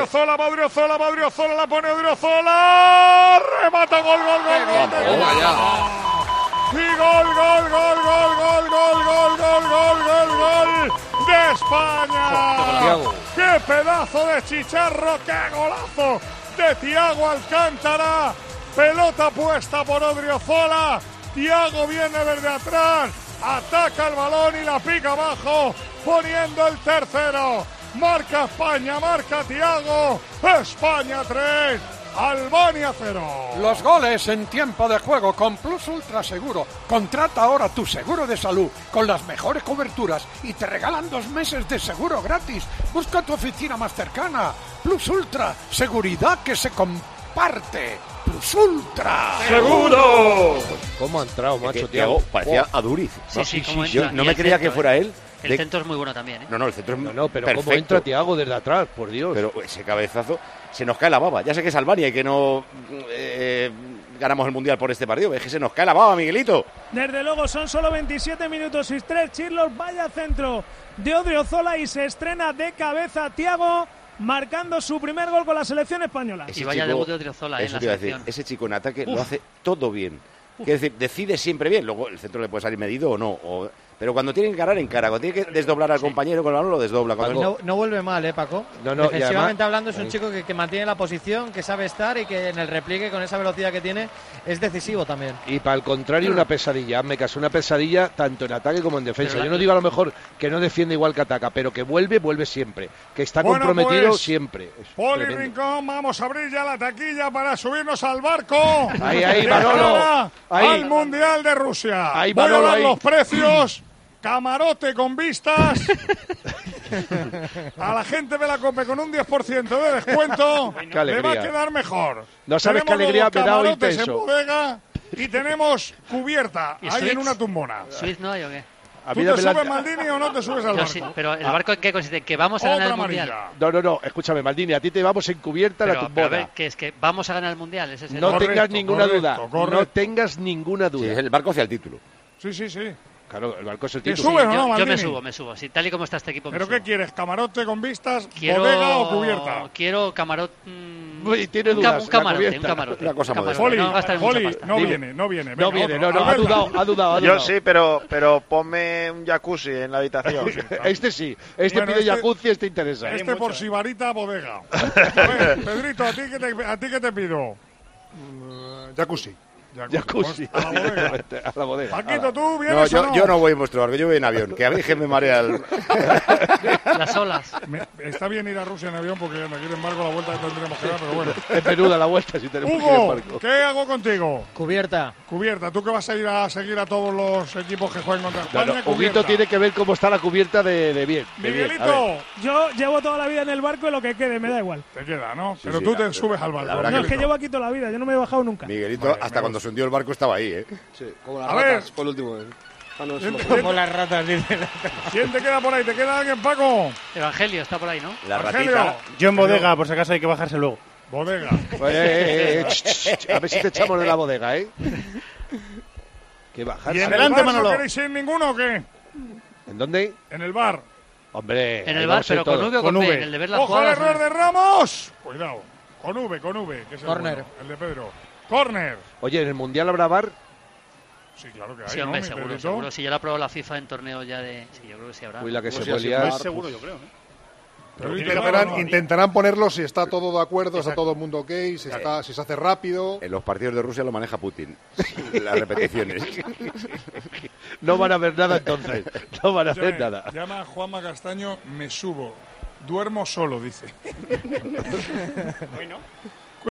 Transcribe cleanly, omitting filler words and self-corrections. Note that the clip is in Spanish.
Odriozola, la pone Odriozola, remata, gol. Y gol de España. ¡Qué pedazo de chicharro! ¡Qué golazo de Thiago Alcántara! Pelota puesta por Odriozola. Thiago viene desde atrás, ataca el balón y la pica abajo, poniendo el tercero. Marca España, marca Thiago. España 3, Albania 0. Los goles en tiempo de juego con Plus Ultra Seguro. Contrata ahora tu seguro de salud con las mejores coberturas y te regalan 2 meses de seguro gratis. Busca tu oficina más cercana. Plus Ultra, seguridad que se comparte. Plus Ultra ¡Seguro! ¿Cómo ha entrado, macho? Thiago parecía a Duriz. Sí, Yo no me creía que fuera él. El centro es muy bueno también, ¿eh? No, el centro es pero perfecto. ¿cómo entra Thiago desde atrás? Por Dios. Pero ese cabezazo, se nos cae la baba. Ya sé que es Albania y que no ganamos el Mundial por este partido. Es que se nos cae la baba, Miguelito. Desde luego, son solo 27 minutos y 3 Chirlos. Vaya centro de Odriozola y se estrena de cabeza Thiago, marcando su primer gol con la selección española. Y vaya debut de Odriozola en la selección. Ese chico en ataque lo hace todo bien. Quiero decir, decide siempre bien. Luego el centro le puede salir medido o no. Pero cuando tiene que encarar, encara. Cuando tiene que desdoblar al compañero con el balón, lo desdobla. No vuelve mal, Paco. No, defensivamente hablando, es un chico que mantiene la posición, que sabe estar y que en el repliegue, con esa velocidad que tiene, es decisivo también. Y para el contrario, una pesadilla. Me casó una pesadilla tanto en ataque como en defensa. Yo no digo a lo mejor que no defiende igual que ataca, pero que vuelve siempre. Que está comprometido siempre. Poli Rincón, vamos a abrir ya la taquilla para subirnos al barco. Ahí, Manolo. Al Mundial de Rusia. Ahí, voy Manolo, a dar los precios. Camarote con vistas. A la gente de la COPE con un 10% de descuento. Le va a quedar mejor. No sabes qué alegría me da oírte eso. En bodega y tenemos cubierta ahí en una tumbona. ¿Suiz no hay o qué? ¿Tú te subes, Maldini, o no te subes al barco? Sí, pero ¿el barco en qué consiste? ¿Que vamos a ganar el Mundial? No, escúchame, Maldini, a ti te vamos en cubierta la tumbona. Pero a ver, que es que vamos a ganar el Mundial. Ese es el no tengas ninguna duda. No tengas ninguna duda. Sí, es el barco hacia el título. Sí. Claro, el barco es el ¿Te título. subes o no, Yo Maldini? me subo. Si tal y como está este equipo, ¿Pero me subo. qué quieres? ¿Camarote con vistas, bodega o cubierta? Quiero camarote. Tiene dudas. Un camarote. Una cosa modesta. Poli, no viene. No, ha dudado. Yo sí, pero ponme un jacuzzi en la habitación. Este sí. Pide jacuzzi, este interesa. Por Sibarita, bodega. A ver, Pedrito, ¿a ti qué te pido? Jacuzzi. Jacuzzi. A la bodega. Paquito, ¿tú No, vienes o no? yo no voy en vuestro barco, yo voy en avión. Que a veces me marea las olas. Está bien ir a Rusia en avión porque aquí en embargo la vuelta tendremos que dar, pero bueno. Es menuda la vuelta si tenemos que ir en barco. ¿Qué hago contigo? Cubierta. ¿Tú que vas a ir a seguir a todos los equipos que jueguen contra España? Huguito tiene que ver cómo está la cubierta de bien. Miguelito. Yo llevo toda la vida en el barco y lo que quede me da igual. Te queda, ¿no? Pero tú te subes al barco. No, es que llevo aquí toda la vida, yo no me he bajado nunca. Miguelito, hasta cuando se hundió el barco estaba ahí, ¿eh? Sí, como las ratas, por último. Como las ratas, dice. ¿Quién te queda por ahí? ¿Te queda alguien, Paco? Evangelio está por ahí, ¿no? La Evangelio. ratita. Yo en bodega, por si acaso hay que bajarse luego. Bodega. A ver si te echamos de la bodega, ¿eh? Que bajarse. ¿Y en Adelante, el bar Manolo. no queréis ir ninguno o qué? ¿En dónde? En el bar. Hombre. En el bar, pero con V o con V. El de ver las ¡Ojo al jugadas. error de Ramos! Cuidado. Con V, que es el Córner. bueno, el de Pedro. Córner. Oye, ¿en el Mundial habrá bar? Sí, claro que hay, Sí, ¿no, hombre, mi seguro. Pedrito? Si ya lo ha probado la FIFA en torneo ya de... Sí, yo creo que sí habrá. Uy, la que Pues se puede sí, liar. Más seguro, yo creo. Pero Intentarán ponerlo si está todo de acuerdo, está todo el mundo ok, si se hace rápido. En los partidos de Rusia lo maneja Putin. Las repeticiones. No van a ver nada entonces. No van a ver nada. Llama a Juanma Castaño, me subo. Duermo solo, dice. Hoy no.